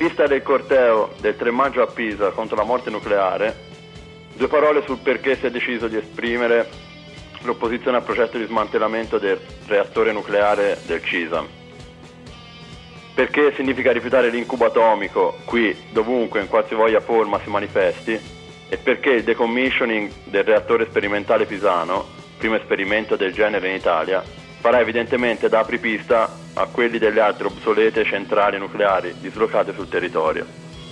vista del corteo del 3 maggio a Pisa contro la morte nucleare, 2 parole sul perché si è deciso di esprimere l'opposizione al progetto di smantellamento del reattore nucleare del CISAM. Perché significa rifiutare l'incubo atomico qui, dovunque, in qualsivoglia forma si manifesti, e perché il decommissioning del reattore sperimentale pisano, primo esperimento del genere in Italia, farà evidentemente da apripista a quelli delle altre obsolete centrali nucleari dislocate sul territorio.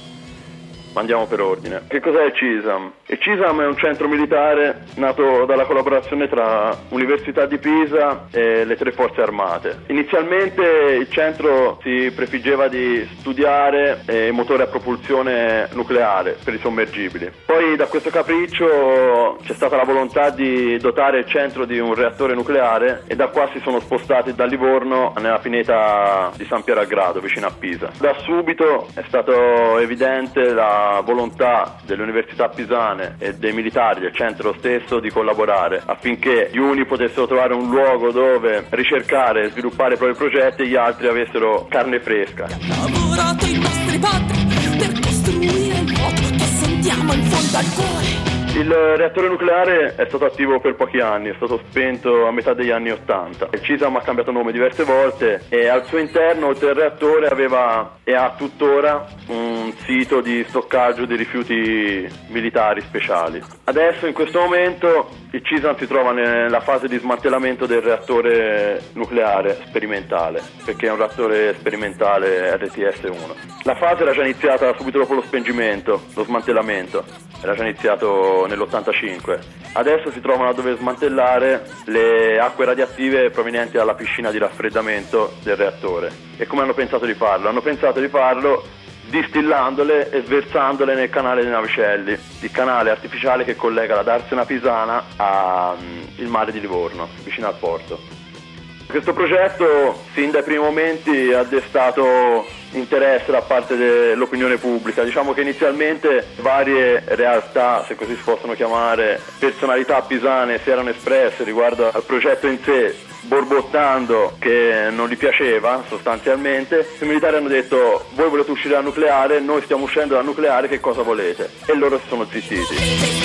Ma andiamo per ordine. Che cos'è il CISAM? Il CISAM è un centro militare nato dalla collaborazione tra Università di Pisa e le 3 forze armate. Inizialmente il centro si prefiggeva di studiare motori a propulsione nucleare per i sommergibili. Poi da questo capriccio c'è stata la volontà di dotare il centro di un reattore nucleare e da qua si sono spostati da Livorno nella pineta di San Piero a Grado, vicino a Pisa. Da subito è stato evidente la volontà delle università pisane e dei militari del centro stesso di collaborare affinché gli uni potessero trovare un luogo dove ricercare e sviluppare i propri progetti e gli altri avessero carne fresca. Lavorato i nostri padri per costruire il voto che sentiamo in fondo al cuore. Il reattore nucleare è stato attivo per pochi anni, è stato spento a metà degli anni '80. Il CISAM ha cambiato nome diverse volte e al suo interno, oltre al reattore, aveva e ha tuttora un sito di stoccaggio di rifiuti militari speciali. Adesso, in questo momento, il CISAM si trova nella fase di smantellamento del reattore nucleare sperimentale, perché è un reattore sperimentale RTS-1. La fase era già iniziata subito dopo lo spengimento, lo smantellamento, era già iniziato nell'85. Adesso si trovano a dover smantellare le acque radioattive provenienti dalla piscina di raffreddamento del reattore. E come hanno pensato di farlo? Hanno pensato di farlo distillandole e sversandole nel canale dei Navicelli, il canale artificiale che collega la Darsena Pisana al mare di Livorno, vicino al porto. Questo progetto, sin dai primi momenti, ha destato interesse da parte dell'opinione pubblica. Diciamo che inizialmente varie realtà, se così si possono chiamare, personalità pisane si erano espresse riguardo al progetto in sé, borbottando che non gli piaceva sostanzialmente. I militari hanno detto: voi volete uscire dal nucleare, noi stiamo uscendo dal nucleare, che cosa volete? E loro si sono zittiti.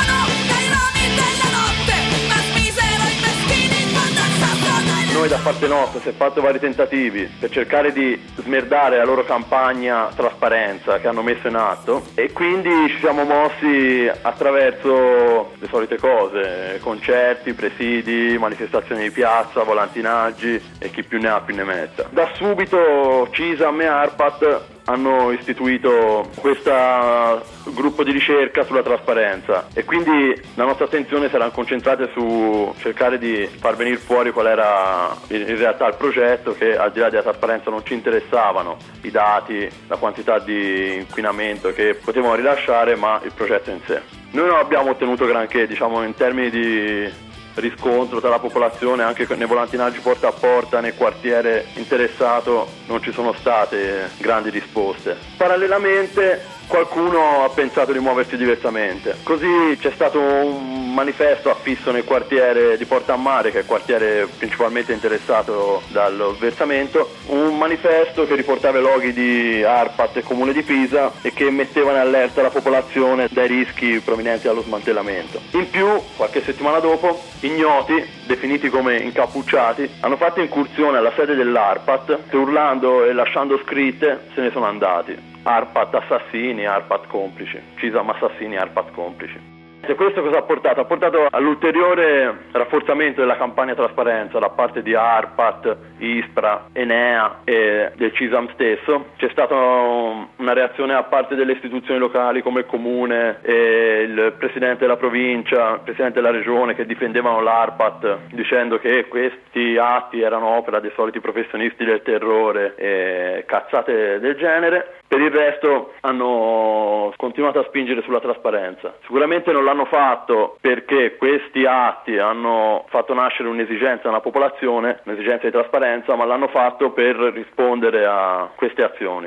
Noi da parte nostra si è fatto vari tentativi per cercare di smerdare la loro campagna trasparenza che hanno messo in atto, e quindi ci siamo mossi attraverso le solite cose: concerti, presidi, manifestazioni di piazza, volantinaggi e chi più ne ha più ne metta. Da subito CISAM e ARPAT hanno istituito questo gruppo di ricerca sulla trasparenza e quindi la nostra attenzione sarà concentrata su cercare di far venire fuori qual era in realtà il progetto, che al di là della trasparenza non ci interessavano i dati, la quantità di inquinamento che potevano rilasciare, ma il progetto in sé. Noi non abbiamo ottenuto granché, diciamo, in termini di riscontro tra la popolazione, anche nei volantinaggi porta a porta nel quartiere interessato non ci sono state grandi risposte. Parallelamente qualcuno ha pensato di muoversi diversamente, così c'è stato un manifesto affisso nel quartiere di Porta a Mare, che è il quartiere principalmente interessato dallo sversamento, un manifesto che riportava i loghi di ARPAT e Comune di Pisa e che metteva in allerta la popolazione dai rischi provenienti dallo smantellamento. In più, qualche settimana dopo, ignoti, definiti come incappucciati, hanno fatto incursione alla sede dell'ARPAT che, urlando e lasciando scritte, se ne sono andati. ARPAT assassini, ARPAT complici, CISAM assassini, ARPAT complici. E questo cosa ha portato? Ha portato all'ulteriore rafforzamento della campagna trasparenza da parte di ARPAT, ISPRA, Enea e del CISAM stesso. C'è stata una reazione da parte delle istituzioni locali come il Comune e il Presidente della Provincia, il Presidente della Regione, che difendevano l'ARPAT dicendo che questi atti erano opera dei soliti professionisti del terrore e cazzate del genere. Per il resto hanno continuato a spingere sulla trasparenza. Sicuramente non l'hanno fatto perché questi atti hanno fatto nascere un'esigenza nella popolazione, un'esigenza di trasparenza, ma l'hanno fatto per rispondere a queste azioni.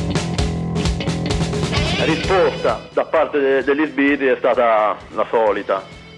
La risposta da parte degli sbirri è stata la solita: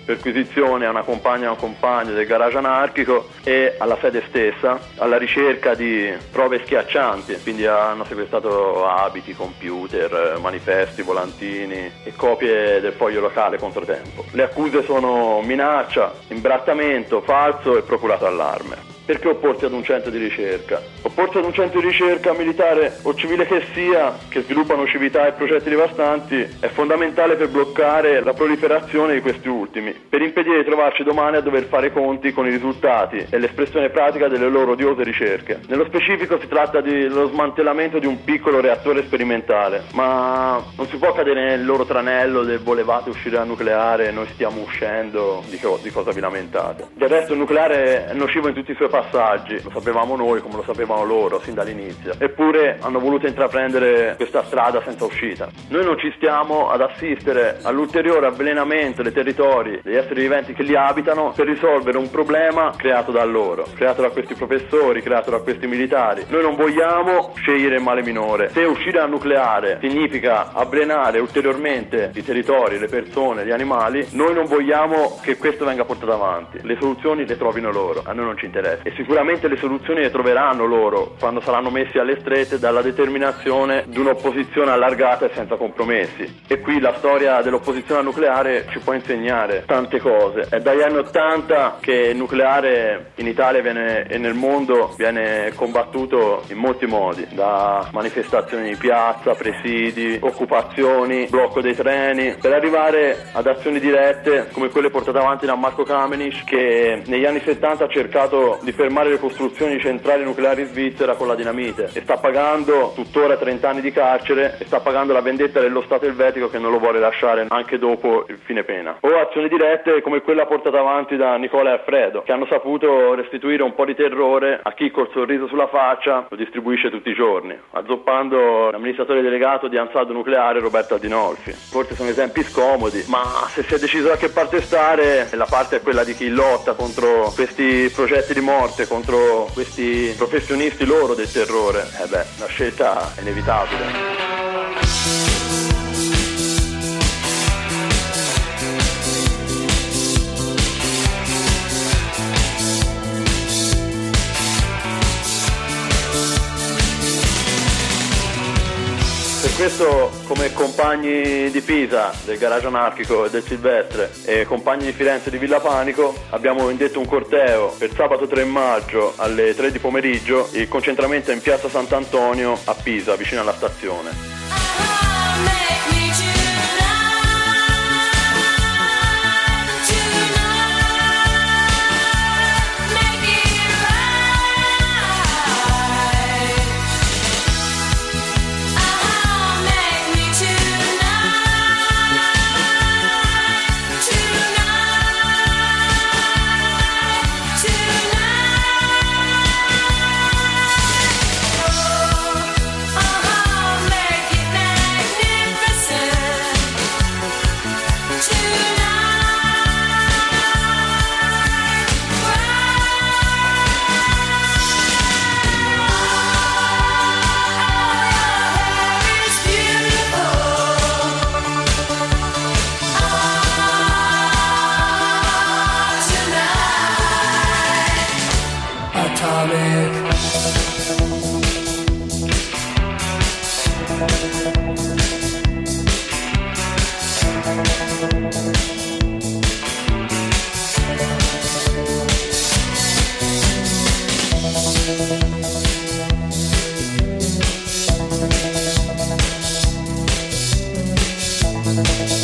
perquisizione a una compagna e a un compagno del garage anarchico e alla sede stessa, alla ricerca di prove schiaccianti, quindi hanno sequestrato abiti, computer, manifesti, volantini e copie del foglio locale Controtempo. Le accuse sono minaccia, imbrattamento, falso e procurato allarme. Perché opporsi ad un centro di ricerca? Opporsi ad un centro di ricerca militare o civile che sia, che sviluppa nocività e progetti devastanti, è fondamentale per bloccare la proliferazione di questi ultimi, per impedire di trovarci domani a dover fare conti con i risultati e l'espressione pratica delle loro odiose ricerche. Nello specifico si tratta dello smantellamento di un piccolo reattore sperimentale, ma non si può cadere nel loro tranello del volevate uscire dal nucleare e noi stiamo uscendo, di cosa vi lamentate. Del resto il nucleare è nocivo in tutti i suoi passaggi, lo sapevamo noi come lo sapevano loro sin dall'inizio, eppure hanno voluto intraprendere questa strada senza uscita. Noi non ci stiamo ad assistere all'ulteriore avvelenamento dei territori, degli esseri viventi che li abitano, per risolvere un problema creato da loro, creato da questi professori, creato da questi militari. Noi non vogliamo scegliere il male minore. Se uscire dal nucleare significa avvelenare ulteriormente i territori, le persone, gli animali, noi non vogliamo che questo venga portato avanti. Le soluzioni le trovino loro, a noi non ci interessa. E sicuramente le soluzioni le troveranno loro quando saranno messi alle strette dalla determinazione di un'opposizione allargata e senza compromessi. E qui la storia dell'opposizione al nucleare ci può insegnare tante cose. È dagli anni '80 che il nucleare in Italia e nel mondo viene combattuto in molti modi, da manifestazioni di piazza, presidi, occupazioni, blocco dei treni, per arrivare ad azioni dirette come quelle portate avanti da Marco Kamenisch, che negli anni '70 ha cercato di fermare le costruzioni di centrali nucleari in Svizzera con la dinamite e sta pagando tuttora 30 anni di carcere e sta pagando la vendetta dello Stato elvetico che non lo vuole lasciare anche dopo il fine pena. O azioni dirette come quella portata avanti da Nicola e Alfredo, che hanno saputo restituire un po' di terrore a chi col sorriso sulla faccia lo distribuisce tutti i giorni, azzoppando l'amministratore delegato di Ansaldo Nucleare Roberto Adinolfi. Forse sono esempi scomodi, ma se si è deciso da che parte stare, la parte è quella di chi lotta contro questi progetti di morte, contro questi professionisti loro del terrore. La scelta è inevitabile. Per questo, come compagni di Pisa, del Garage Anarchico e del Silvestre, e compagni di Firenze di Villa Panico, abbiamo indetto un corteo per sabato 3 maggio alle 3 di pomeriggio. Il concentramento è in piazza Sant'Antonio a Pisa, vicino alla stazione. Atomic.